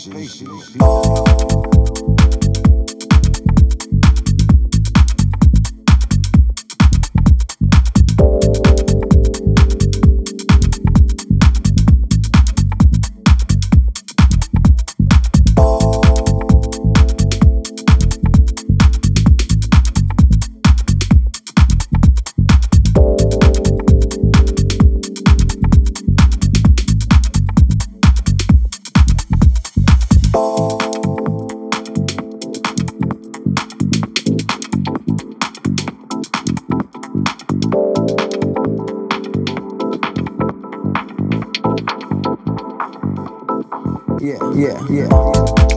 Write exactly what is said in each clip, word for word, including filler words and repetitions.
Yeah, yeah, yeah.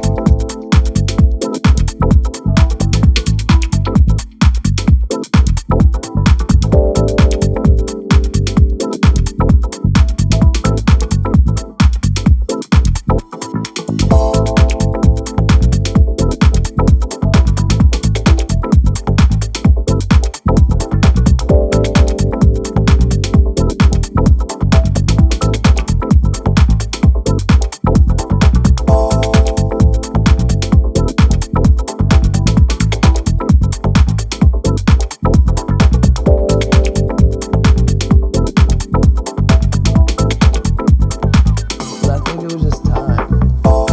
But I think it was just time.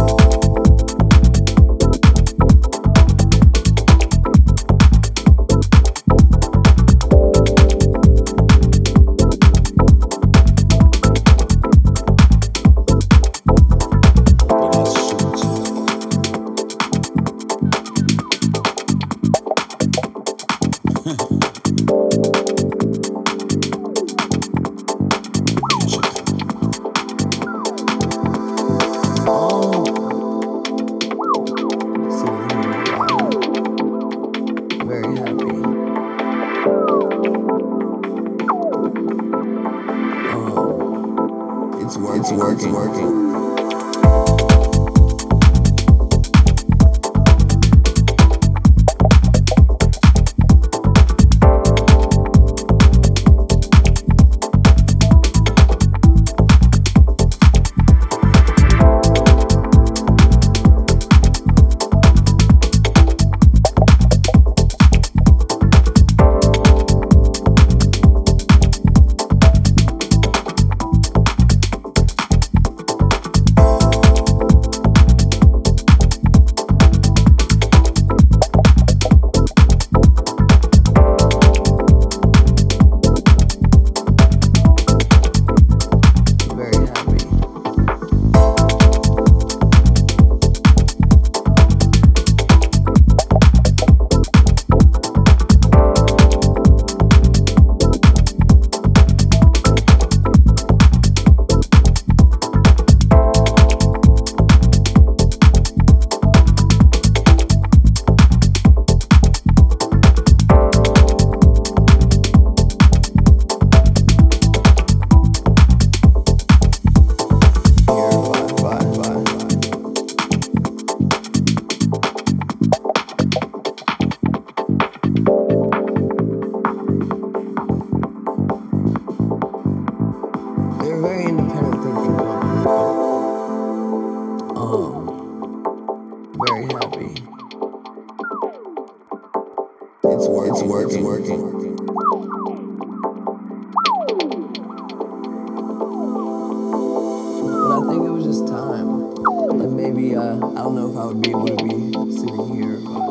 Oh, sitting here, wow, very happy. Um, it's working. It's working. Working. Very happy. Here, bye, bye, bye. They're a very independent thinking company. Um, very happy. It's working. It's working. Working. But I think it was just time. Like maybe uh, I don't know if I would be able to be sitting here, but